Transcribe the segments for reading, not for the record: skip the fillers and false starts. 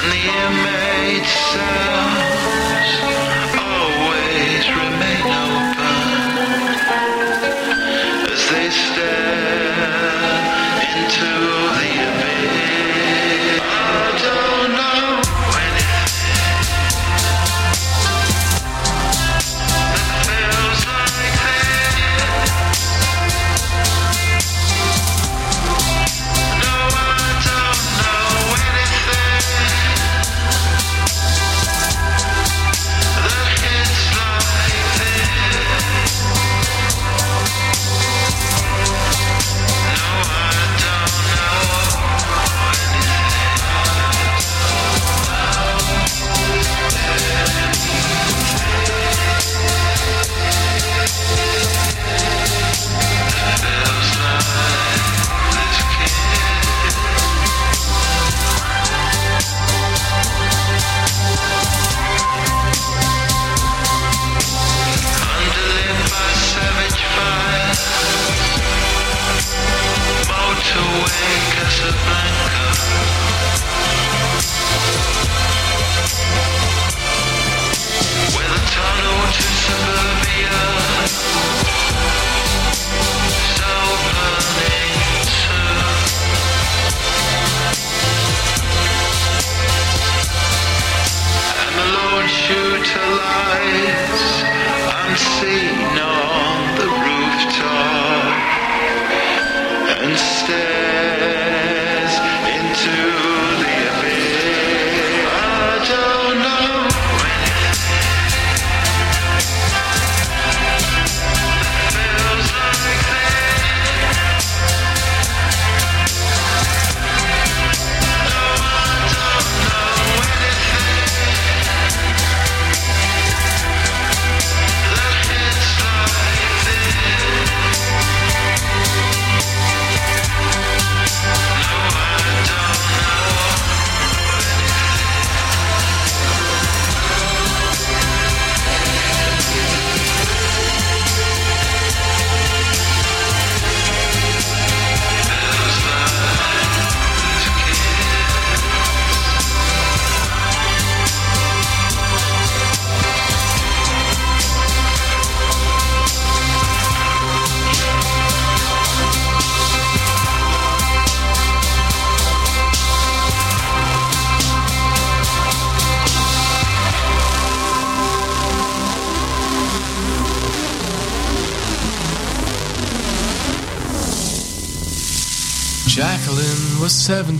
Jacqueline was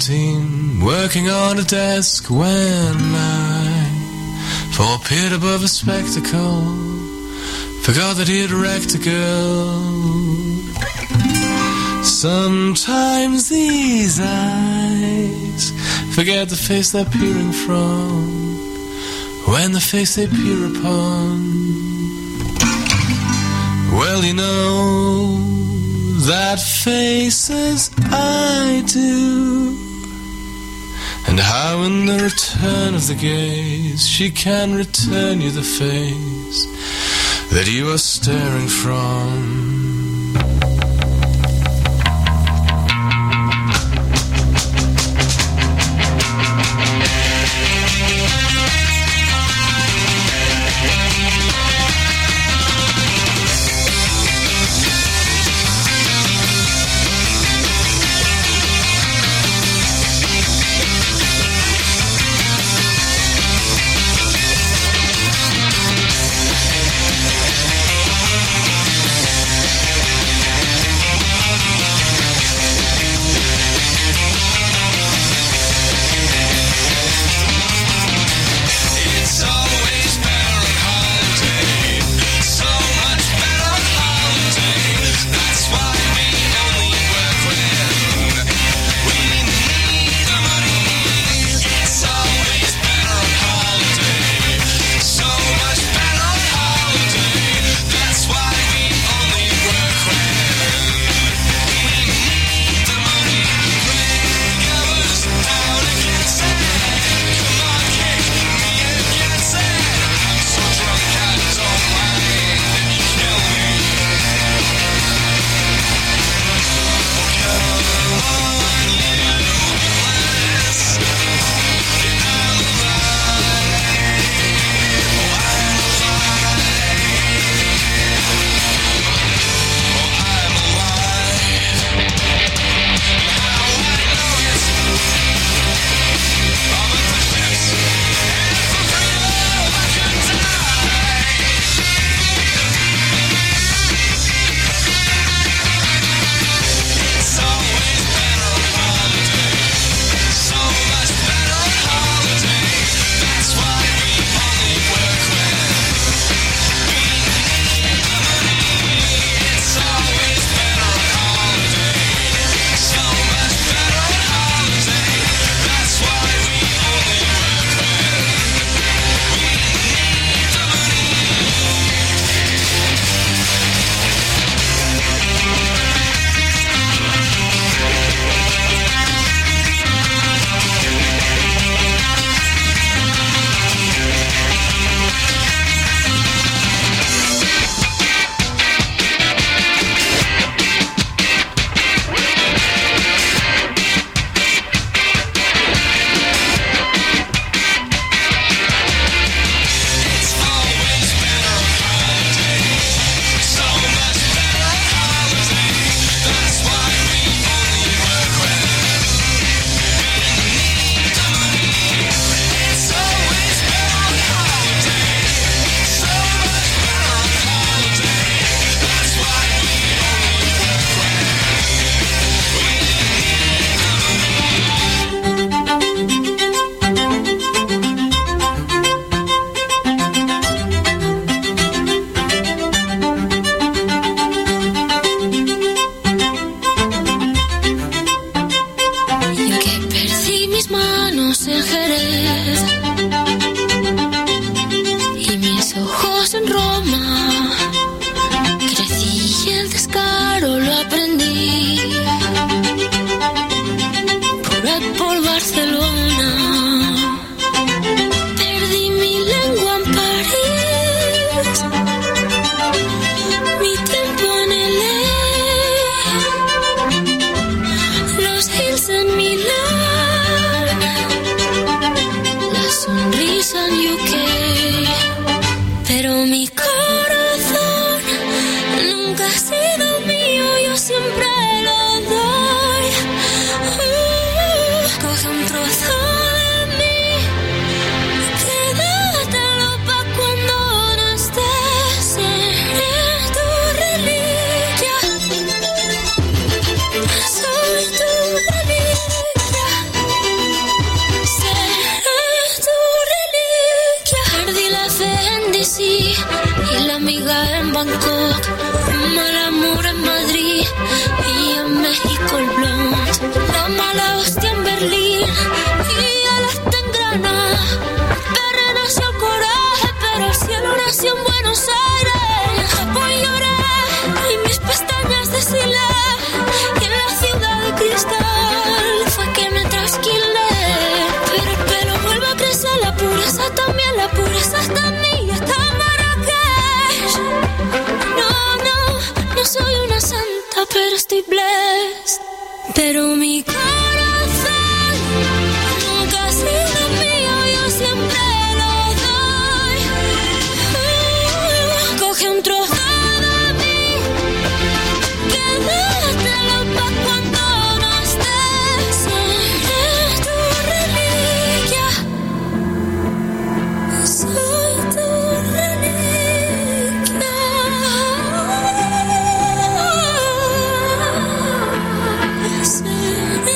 17, working on a desk when I, for peered above a spectacle, forgot that he'd wrecked a girl. Sometimes these eyes forget the face they're peering from, when the face they peer upon, well, you know, that face as I do, and how in the return of the gaze she can return you the face that you are staring from. liga en Bangkok, un mal amor en Madrid y en México el blond. La mala hostia en Berlín y el arte en Granada. Perre nació el coraje, pero el cielo nació en Buenos Aires. En Japón lloré y mis pestañas deshilé, y en la ciudad de cristal fue que me trasquilé. Pero el pelo vuelve a crecer, la pureza también, la pureza está en mí y está en Marrakech. No soy una santa, pero estoy blessed. Pero mi corazón nunca ha sido mío, yo siempre lo doy. Coge un trozo de mí, quédatelo pa' cuando no estés. Seré tu reliquia, soy tu reliquia. Seré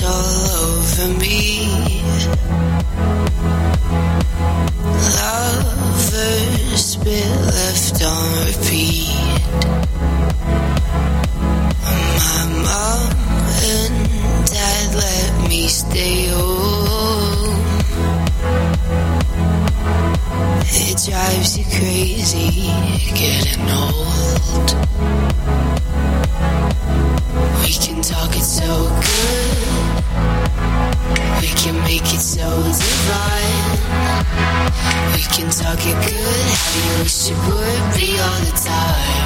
all over me. Lovers been left on repeat. My mom and dad let me stay home. It drives you crazy getting old. We can talk it so good, we can make it so divine. We can talk it good, how you wish it would be all the time.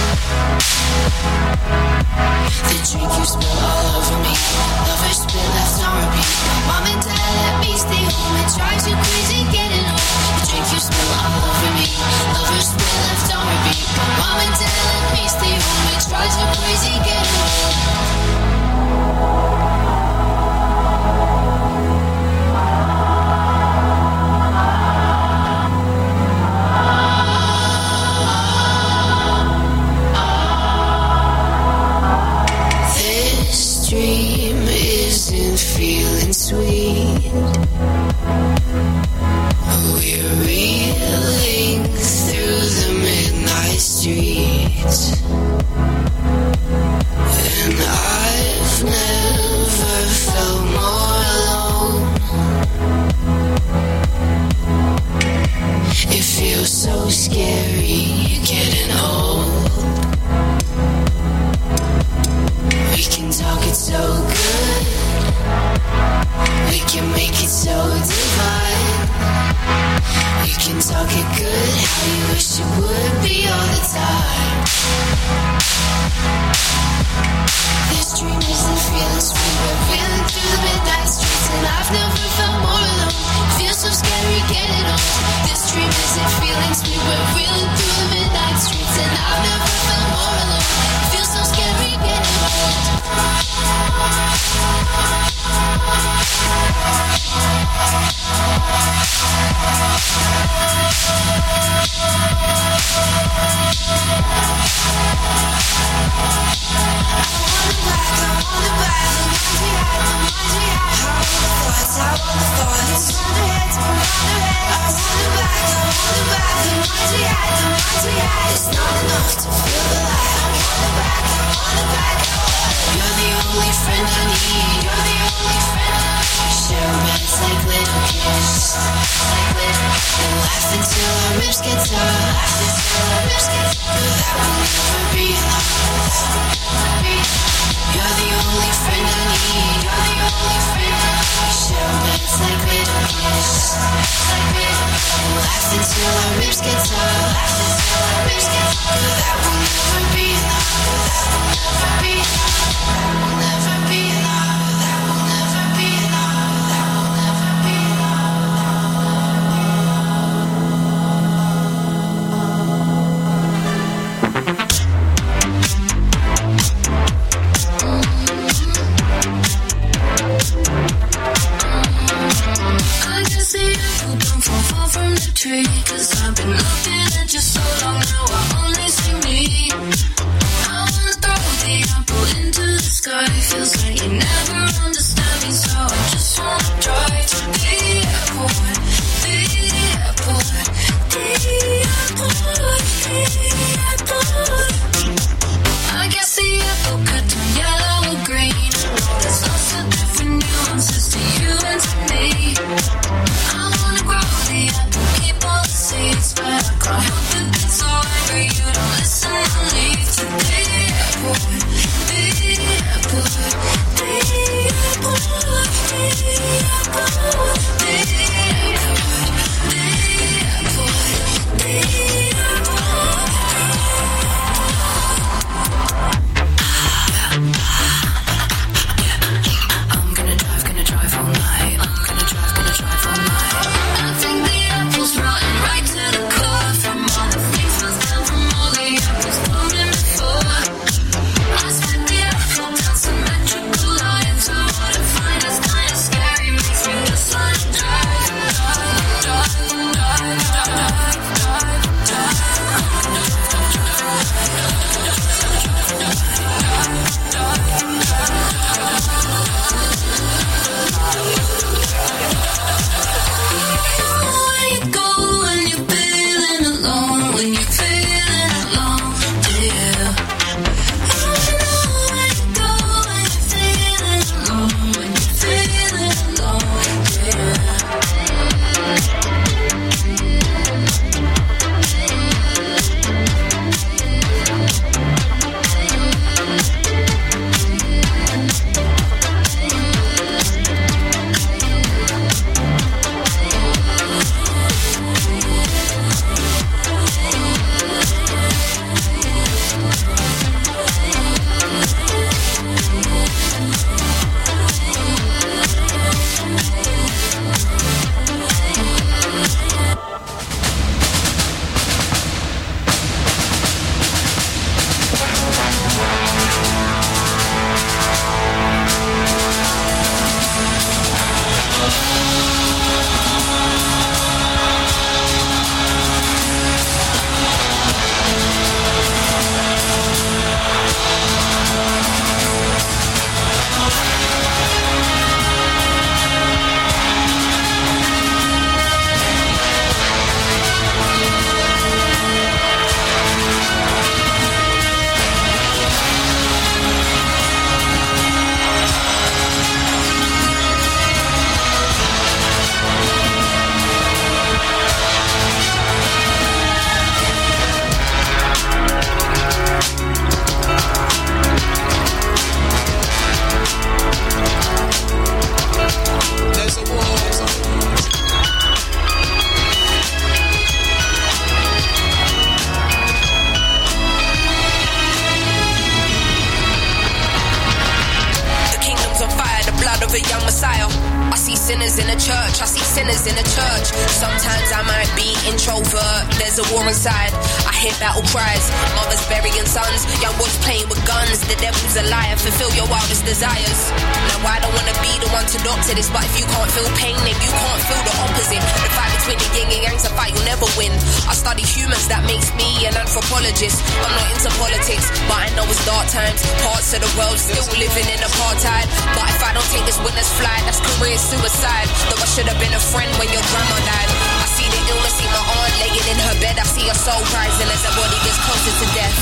The drink you spill all over me, lovers spill left on repeat. Mom and dad let me stay home, it drives you crazy getting old. The drink you spill all over me, lovers spill left on repeat. Mom and dad let me stay home, it drives you crazy getting old. Dream isn't feeling sweet. We're reeling through the midnight streets, and I've never felt more alone. It feels so scary getting old. We can talk it so good, we can make it so divine. We can talk it good, how you wish it would be all the time. This dream isn't feeling sweet, we're feeling through the midnight streets, and I've never felt more alone. It feels so scary getting old. This dream isn't feeling sweet, we're feeling through the midnight streets, and I've never felt more alone. It feels so scary getting old. It's not enough to feel the light. I want it back, I want it back. You're the only friend I need. You're the only friend I need. Share beds like little kids, and laugh until our ribs get tired. But that will never be enough. You're the only friend I need. You're the only friend I need. Share beds like little kids, and laugh until our ribs get tired. But that will never be enough. That will never be enough. That will never be enough. That will never be enough. That will never be I can see you don't fall far from the tree, 'cause I've been looking at you so long now I only see me. I wanna throw the apple into the sky. Feels like you never understand me, so I just wanna drive to the airport, the airport, the airport, the airport. I guess the apple could turn yellow or green. There's lots of different nuances to you and to me. I wanna grow the apple, keep all a young Messiah. I see sinners in the church, I see sinners in the church. Sometimes I might be introvert, there's a war inside. I hear battle cries, mothers burying sons, young boys playing with guns. The devil's a liar, fulfill your wildest desires. Now I don't wanna be the one to doctor this, but if you can't feel pain, then you can't feel the opposite. The fight between the yin and yang's a fight you'll never win. I study humans, that makes me an anthropologist. I'm not into politics, but I know it's dark times. Parts of the world still living in apartheid. But if I don't take this winner's flight, that's career suicide. Though I should have been a friend when your grandma died. I see the illness, see my aunt laying in her bed. I see her soul rising as her body gets closer to death.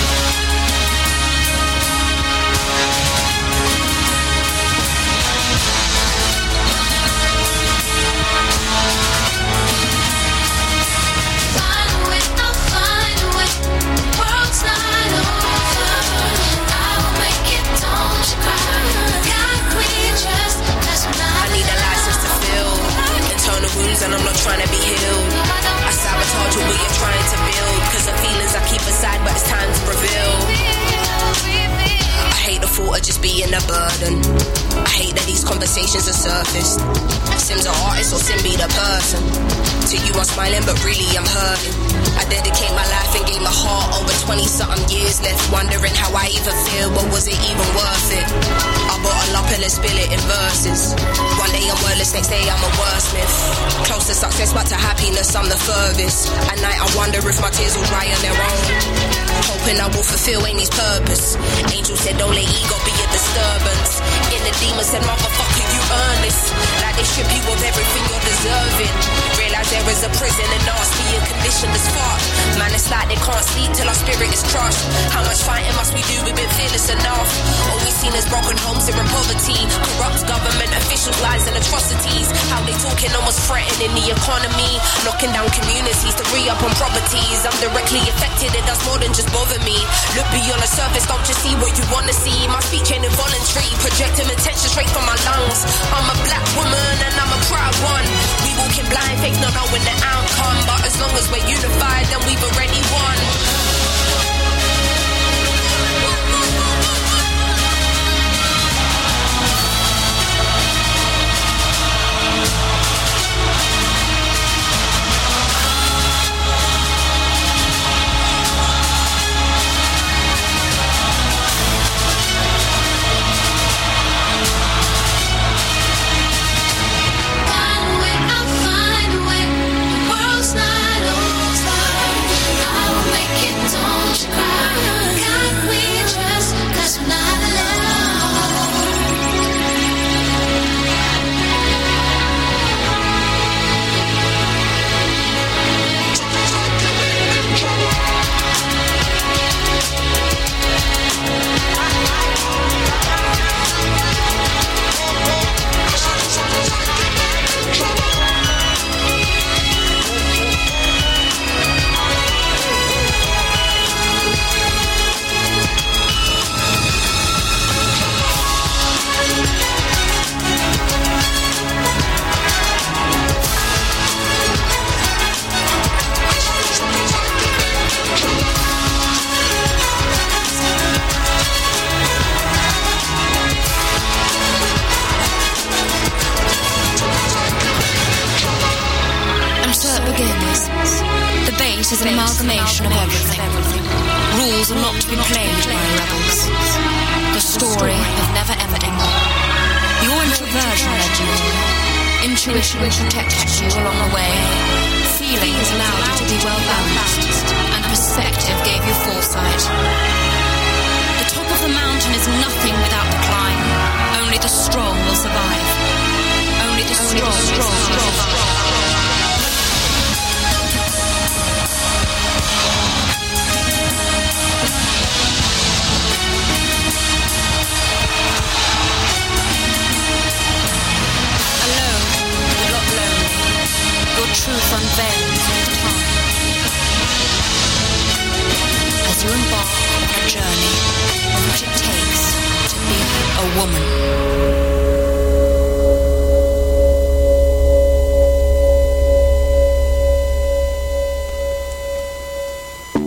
And I'm not trying to be healed. I sabotage what you're trying to build, cause the feelings I keep aside, but it's time to reveal. I hate the thought of just being a burden. I hate that these conversations are surfaced. Sim's an artist or Sim be the person. To you I'm smiling but really I'm hurting. I dedicate my life and gave my heart over 20-something years left, wondering how I even feel, but was it even worth it? I bottle up and then spill it in verses. One day I'm wordless, next day I'm a wordsmith. Close to success but to happiness I'm the furthest. At night I wonder if my tears will dry on their own, hoping I will fulfill Amy's purpose. Angel said don't let ego be a disturbance. In the demon said motherfucker you earn this. Like they strip you of everything you're deserving. Realize there is a prison and ask me a condition that's far. Man it's like they can't sleep till our spirit is crushed. How much fighting must we do? We've been fearless enough. All we've seen is broken homes here in poverty. Corrupt government officials, lies and atrocities. How they talking almost threatening the economy. Knocking down communities to re-up on properties. I'm directly affected, it does more than just bother me. Look beyond the surface, don't just see what you wanna see. My speech ain't involuntary, projecting attention straight from my lungs. I'm a black woman and I'm a proud one. We walking blind, faith not knowing the outcome. But as long as we're unified, then we've already won. is an amalgamation of everything. Rules are not to be played by rebels. The story of never ending. Your introversion led you. Intuition protected you along the way. Feelings allowed you to be well balanced, and perspective gave you foresight. The top of the mountain is nothing without the climb. Only the strong will survive. Only the strong will survive. Truth unveils with time. As you embark on a journey of what it takes to be a woman.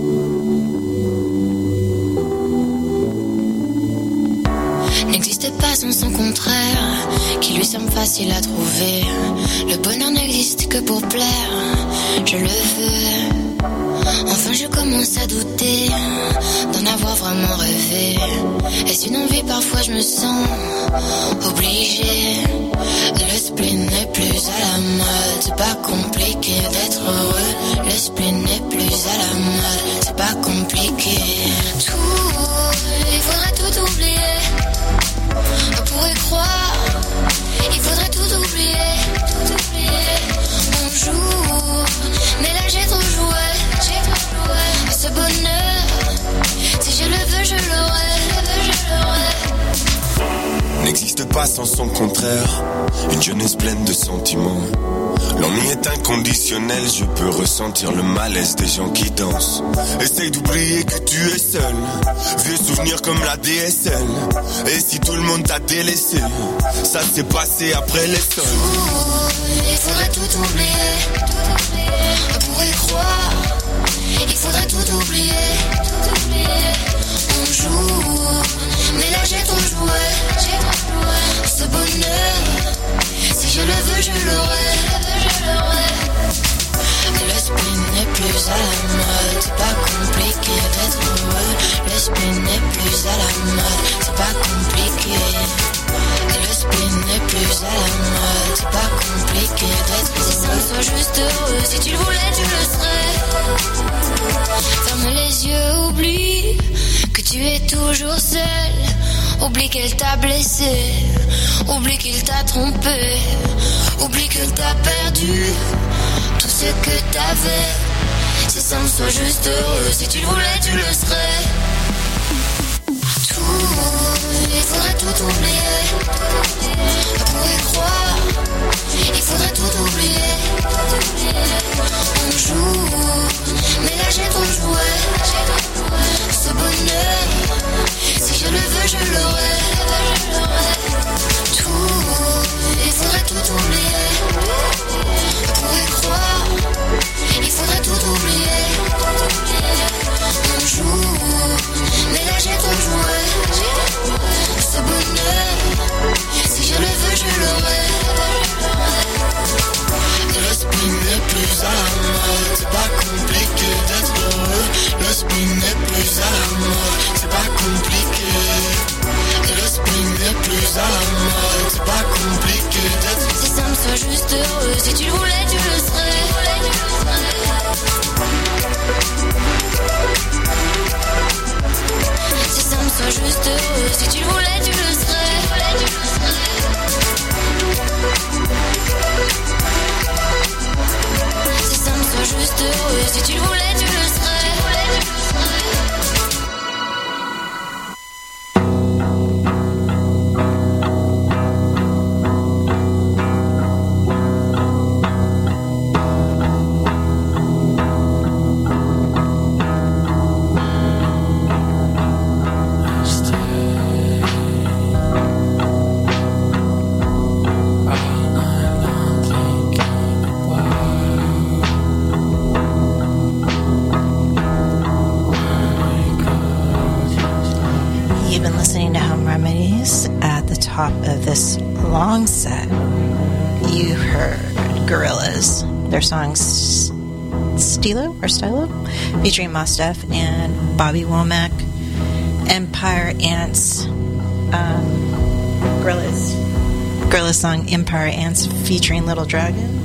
No existe pas sans son contraire, qui lui semble facile à trouver. Le bonheur n'existe que pour plaire, je le veux. Enfin je commence à douter d'en avoir vraiment rêvé. Est-ce une envie? Parfois je me sens obligée. Le spleen n'est plus à la mode, c'est pas compliqué d'être heureux. Le spleen n'est plus à la mode, c'est pas compliqué. Il faudrait tout oublier. On pourrait croire, il faudrait tout oublier. On joue, mais là j'ai trop joué. Ce bonheur, si je le veux, je l'aurai. N'existe pas sans son contraire, une jeunesse pleine de sentiments. L'ennui est inconditionnel, je peux ressentir le malaise des gens qui dansent. Essaye d'oublier que tu es seul, vieux souvenirs comme la DSL. Et si tout le monde t'a délaissé, ça s'est passé après les sols. Il faudrait tout oublier, on pourrait croire. Il faudrait tout oublier. On joue, mais là j'ai trop joué. Ce bonheur, si je le veux, je l'aurai. Le spleen n'est plus à la mode, c'est pas compliqué d'être heureux. Le spleen n'est plus à la mode, c'est pas compliqué. Le spleen n'est plus à la mode, c'est pas compliqué d'être heureux. Si ça me soit juste heureux, si tu le voulais, tu le serais. Ferme les yeux, oublie que tu es toujours seul. Oublie qu'elle t'a blessé, oublie qu'il t'a trompé, oublie que t'as perdu tout ce que t'avais. Si ça me soit juste heureux, si tu le voulais, tu le serais. Il faudrait tout oublier. On pourrait croire, il faudrait tout oublier. On joue, mais là j'ai trop joué. Ce bonheur, si je le veux, je l'aurai. Il faudrait tout oublier. On pourrait croire, il faudrait tout oublier. On joue, mais là j'ai trop joué. Ce bonheur, si je le veux, je l'aurai. Le spleen n'est plus à la mode, c'est pas compliqué d'être heureux. Le spleen n'est plus à la mode, c'est pas compliqué. Le spleen n'est plus à la mode, c'est pas compliqué d'être. Si ça me soit juste heureux, si tu le voulais, tu le serais. Si ça me soit juste heureux, si tu le voulais, tu le serais. Si ça me soit juste heureux, si tu le voulais, tu le serais. Of this long set, you heard Gorillaz, their song Stylo, featuring Mos Def and Bobby Womack. Empire Ants, Gorillaz song Empire Ants featuring Little Dragon,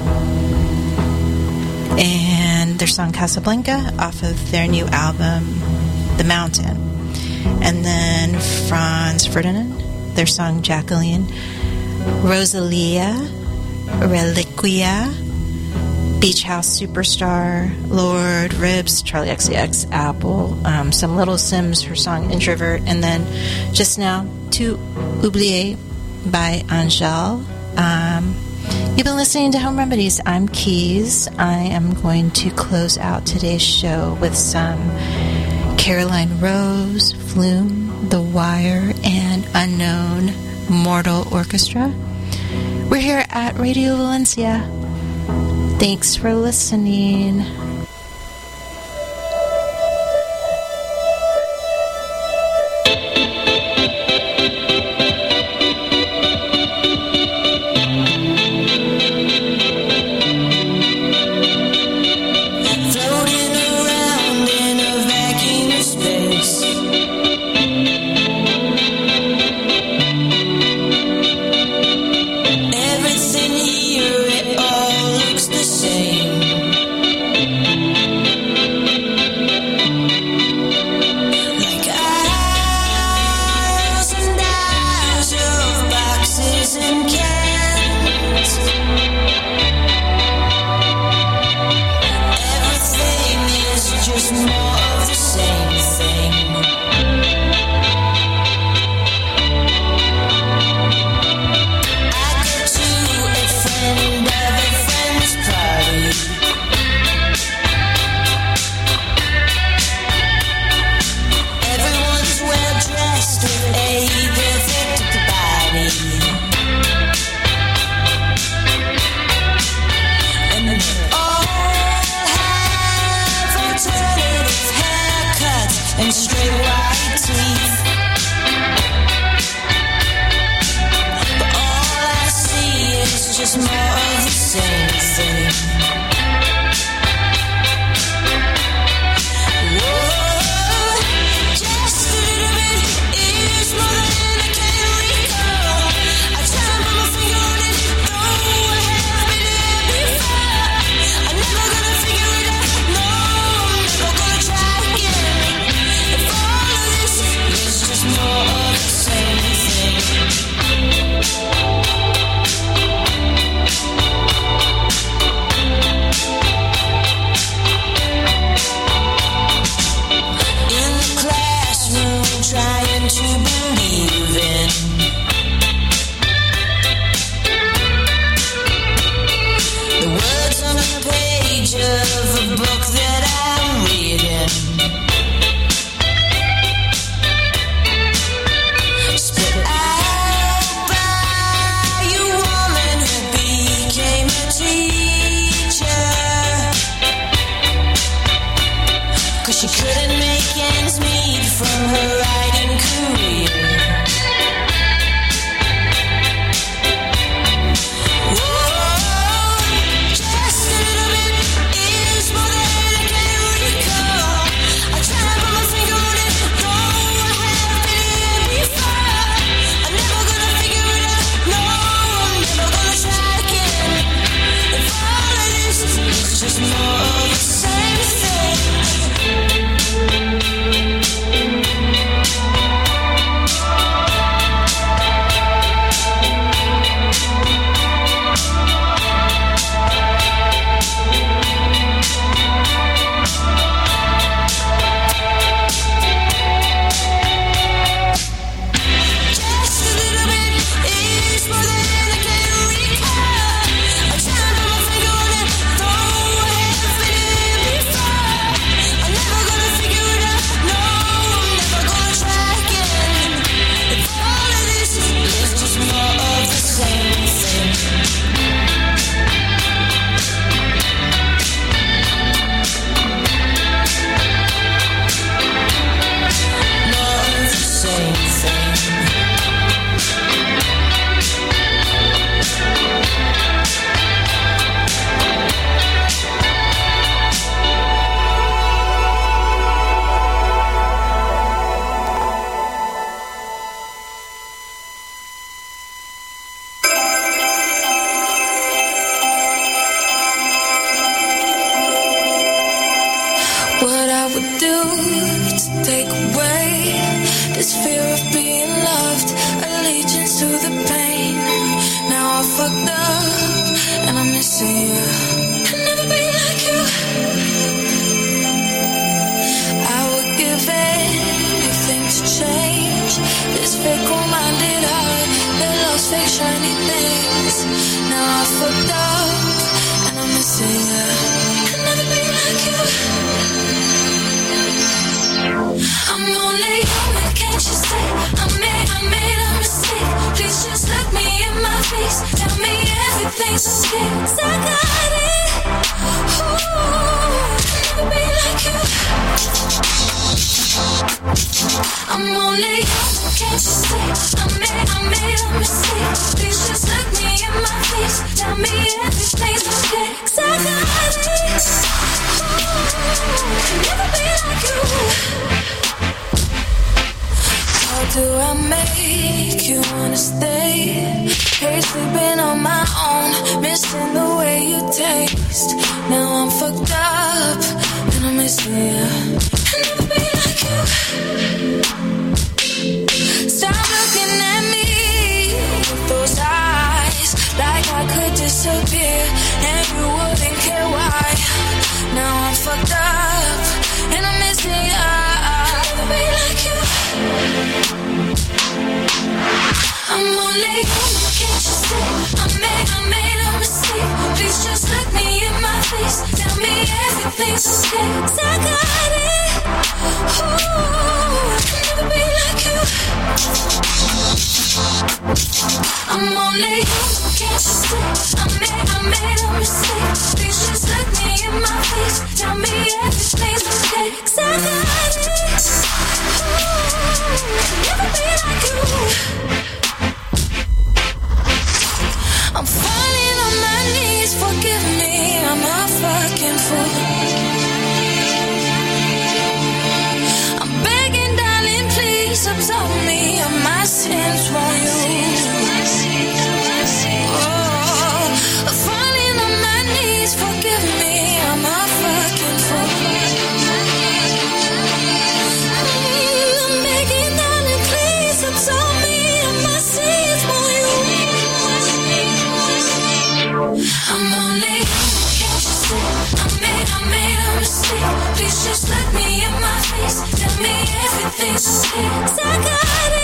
and their song Casablanca off of their new album The Mountain. And then Franz Ferdinand, their song Jacqueline, Rosalia, Reliquia, Beach House Superstar, Lord, Ribs, Charlie XCX, Apple, some Little Sims, her song Introvert, and then just now, Tout Oublié by Angèle. You've been listening to Home Remedies. I'm Keys. I am going to close out today's show with some Caroline Rose, Flume, The Wire, and Unknown Mortal Orchestra. We're here at Radio Valencia. Thanks for listening. to believe in. The words on the page of a book that I'm reading. Spit out by a woman who became a teacher. 'Cause she couldn't make ends meet from her writing career. Just more of the same thing. Just a little bit is more than I can recall. I try to put my finger on it, though I have been here before. I'm never gonna figure it out, no, I'm never gonna try again. If all of this is just more of the same thing. More of the same thing. What I would do to take away this fear of being loved, allegiance to the pain. Now I fucked up and I'm missing you. I'll never be like you. I would give anything to change this fickle-minded heart that loves fake shiny things. Now I fucked up and I'm missing you. I'll never be like you. I'm only human, can't you see? I made a mistake. Please just look me in my face. Tell me everything's okay. 'Cause I got it. Ooh, I'll never be like you. I'm only human, can't you see? I made a mistake. Please just look me in my face. Tell me everything's okay. 'Cause I got it. Ooh, I'll never be like you. How do I make you wanna stay? Hate sleeping on my own, missing the way you taste. Now I'm fucked up and I'm missing you. I'll never be like you. Stop looking at me with those eyes, like I could disappear and you wouldn't care why. Now I'm fucked up and I'm missing you. I'll never be like you. I'm only human, can't you see? I made a mistake. Please just look me in my face. Tell me everything's okay. 'Cause I got it. Ooh, I'll never be like you. I'm only human, can't you see? I made a mistake. Please just look me in my face. Tell me everything's okay. 'Cause I got it. Ooh, I'll never be like you. I'm falling on my knees, forgive me, I'm a fucking fool. I'm begging, darling, please absolve me of my sins, won't you? Oh, I'm falling on my knees, forgive me, I'm a fucking fool. I'm begging, darling, please absolve me of my sins, won't you? I'm only human, can't you see? I made a mistake. Please just look me in my face. Tell me everything's okay. 'Cause I got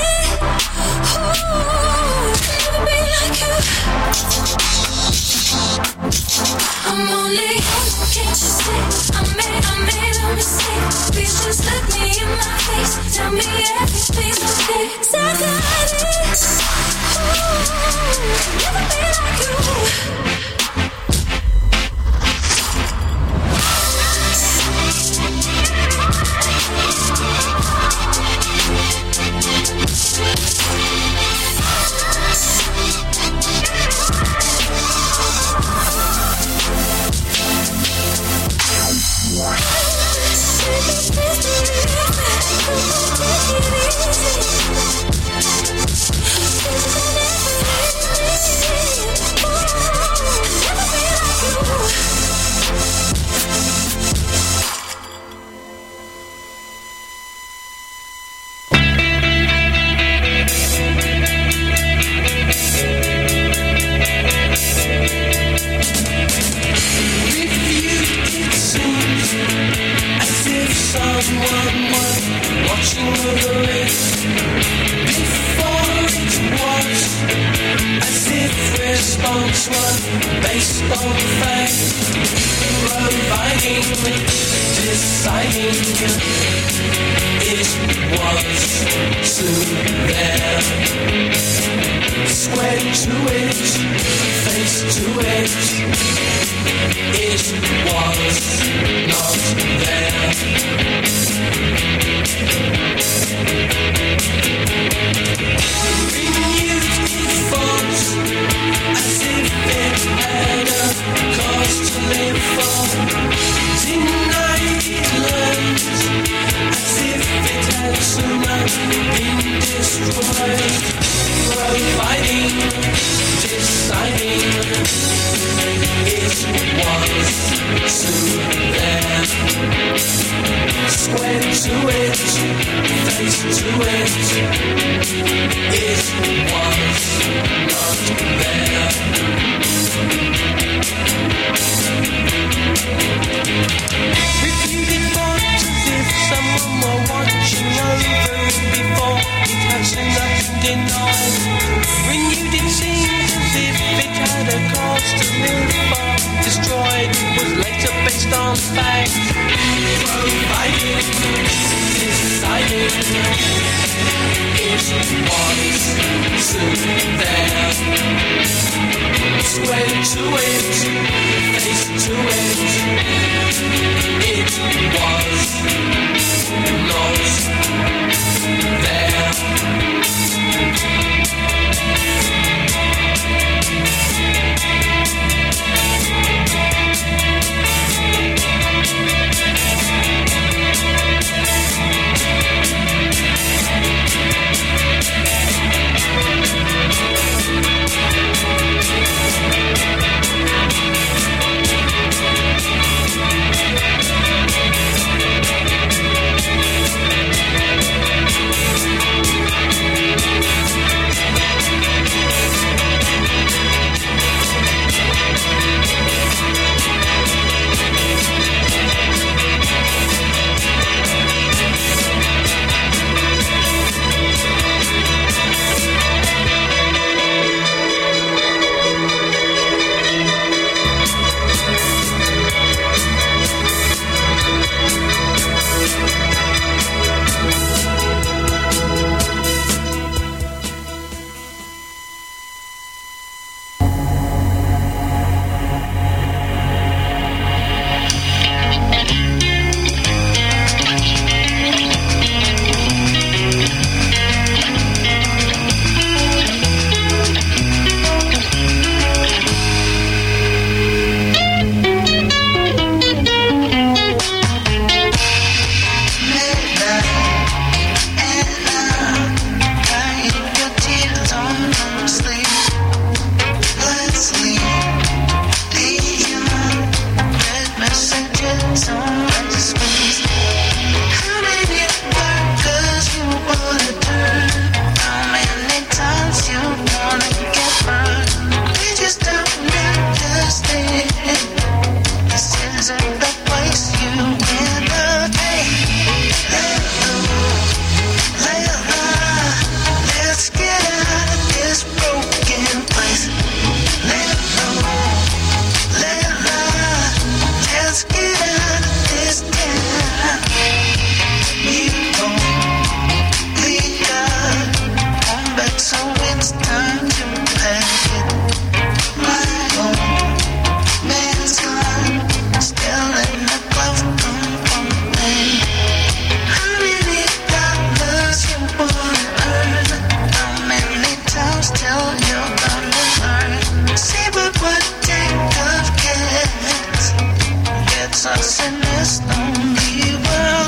back, so it's time to pack it. My old man's gone, still in the glove from me. How many dollars you wanna earn? How many times till you're gonna learn? See but what take of kids gets us in this lonely world.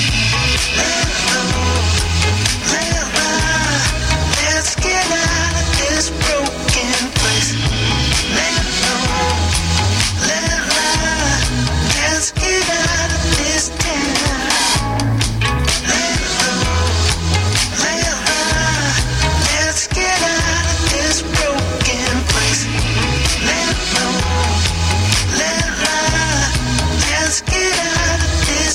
Let's get out of this broken place. Let's get out of this town. Let's get out of this broken place. Let's get out of this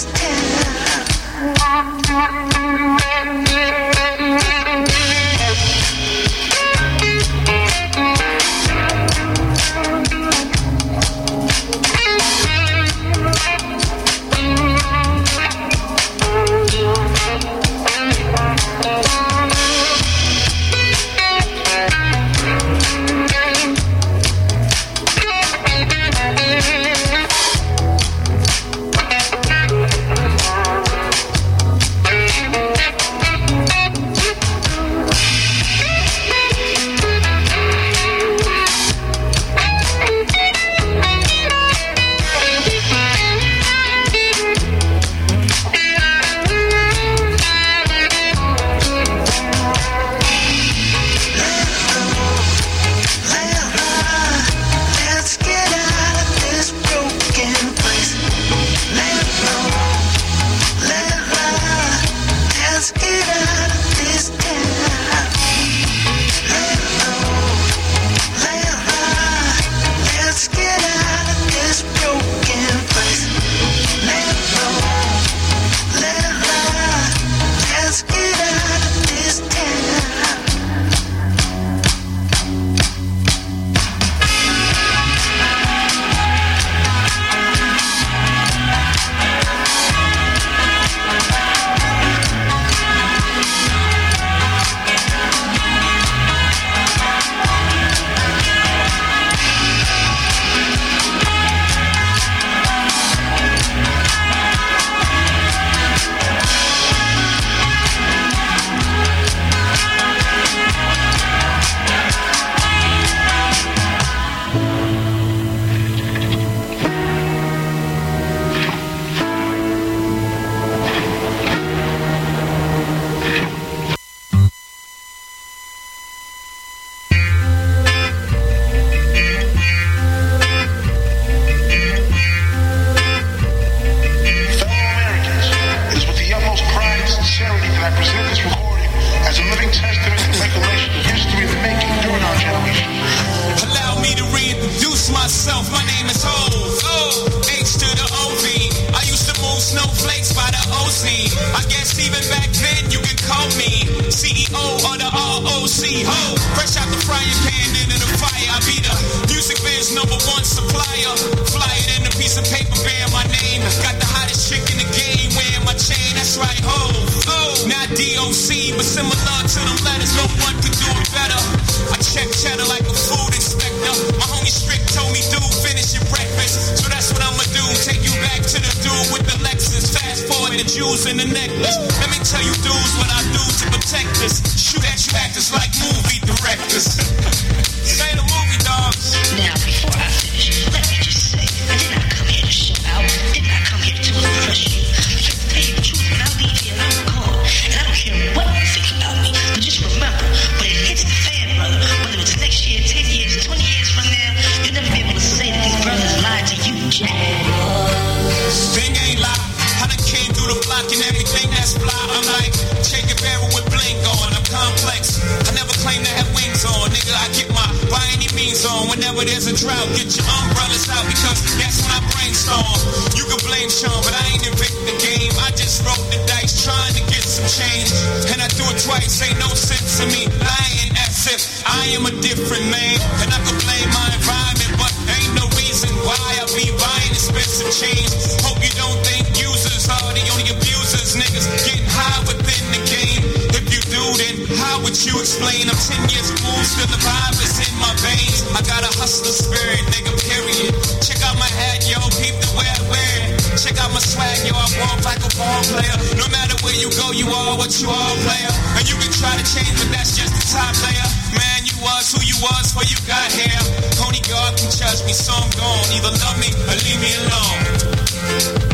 How would you explain. I'm 10 years removed, still the vibe is in my veins. I got a hustler spirit, nigga, period. Check out my hat, yo, peep the way I wear it. Check out my swag, yo, I walk like a ball player. No matter where you go, you are what you are, player. And you can try to change, but that's just the top layer. Man, you was who you was before you got here. Only God can judge me, so I'm gone. Either love me or leave me alone.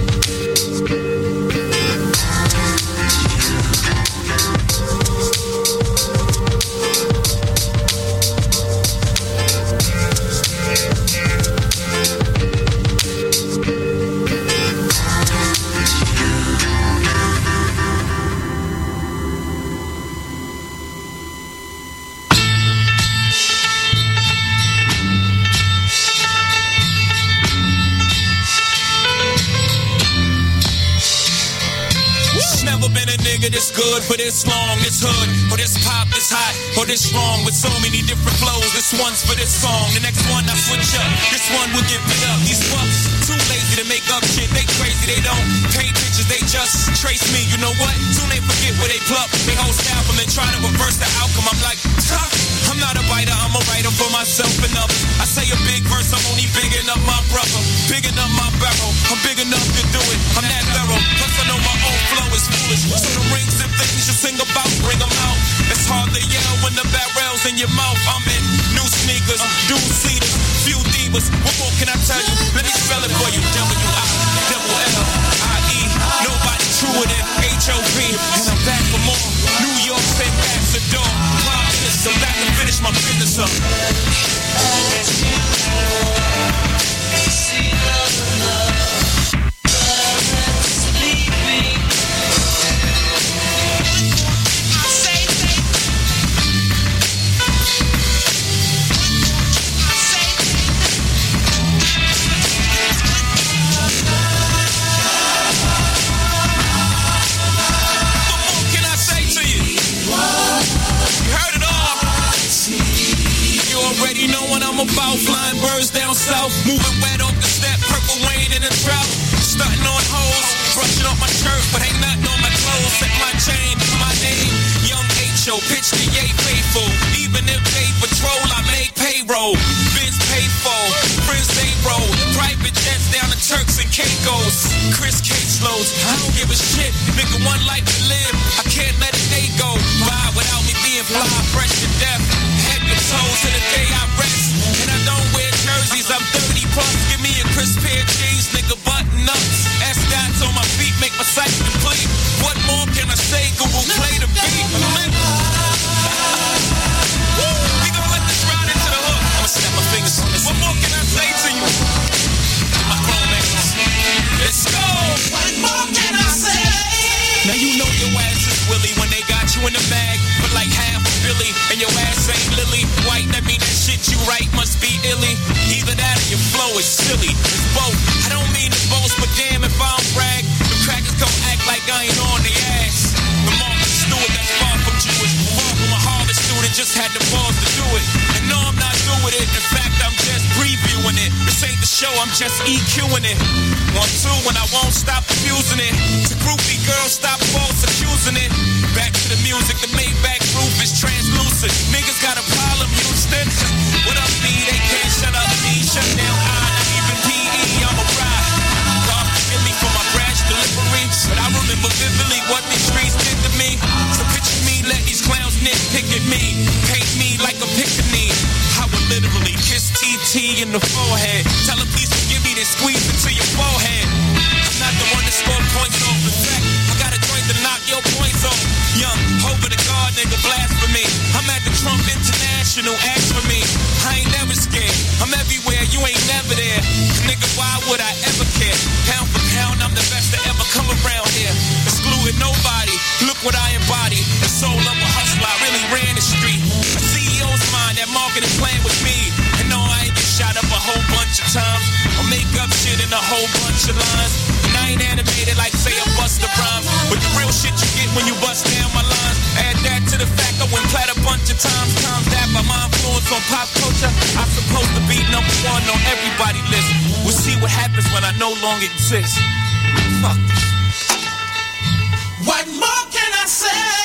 This good for this long, this hood, or this pop, this hot, or this strong, with so many different flows. This one's for this song, the next one I switch up. This one will give it up. These fucks too lazy to make up shit. They crazy, they don't paint pictures, they just trace me. You know what? Soon they forget where they pluck. They whole staff and they try to reverse the outcome. I'm like, tough. I'm not a writer, I'm a writer for myself and others. I say a big verse, I'm only bigging up my brother, bigging up my barrel. I'm big enough to do it. I'm that thorough. Plus I know my own flow is foolish. So the rings and things you sing about, bring them out. It's hard to yell when the barrel's in your mouth. I'm in new sneakers, dual seaters, few divas. What more can I tell you? Let me spell it for you. W-I-L-L-I-E. Nobody truer than H-O-P. And I'm back for more. New York's ambassador. Prime Minister, back to finish my business up. See love. Already know what I'm about, flying birds down south, moving wet off the step, purple rain in a drought, stunting on hoes, brushing off my shirt, but ain't nothing on my clothes, set my chain, my name, Young H.O., pitch the yay faithful, even if they patrol, I make payroll, Vince paid for, friends they roll, private jets down to Turks and Caicos, Chris K-Slows, I don't give a shit, nigga, one life to live, I can't let a day go by without me being fly, fresh to death, head to toes to the day I rest, and I don't wear jerseys, I'm 30 plus, give me a crisp pair of jeans, nigga, button ups, S-dots on my feet, make my sight complete, what more can I say, Guru, play the beat, we gon' let this ride into the hook, I'ma snap my fingers on this, what more can I say to you, my grown ass, let's go, what more can I say, now you know your ass is Willie when they got you in the bag, but like half a Billy, and your ass ain't Lily White, that mean that shit you write must be illy, either that or your flow is silly, it's both, I don't mean to boast, but damn if I don't brag, the crackers gon' act like I ain't on the ass, the Martha Stewart that's far from Jewish, far from a Harvard student, just had the balls to do it, and no I'm not through with it, in fact I'm just previewing it, this ain't the show, I'm just EQing it, 1, 2, when I won't stop abusing it, to groupie girls stop false accusing it, back to the music, the Maybach roof is translucent, niggas got a problem, Houston, what up B, they can't shut up me, shut down I, not even PE, I'm a ride, God forgive me for my brash delivery, but I remember vividly what these streets did to me, so picture me, let these clowns nitpick at me, paint me like a pickaninny, I would literally kiss TT in the forehead, tell him please forgive me, then squeeze into your forehead, I'm not the one to score points off, in fact, I got a joint to knock your points off, young, over the guard, nigga, blasphemy, I'm at the Trump International, ask for me, I ain't never scared, I'm everywhere, you ain't never there, nigga, why would I ever care, pound for pound, I'm the best to ever come around here, excluding nobody, look what I embody, the soul of a hustler, I really ran the street, a CEO's mind, that marketing plan was me, and no, I ain't been shot up a whole bunch of times, I'll make up shit in a whole bunch of lines, and I ain't animated like say I bust a rhyme, but the real shit you get when you bust down my lines, add that to the fact I went plat a bunch of times that by my influence on pop culture, I'm supposed to be #1 on everybody's list, we'll see what happens when I no longer exist, fuck this. What more can I say?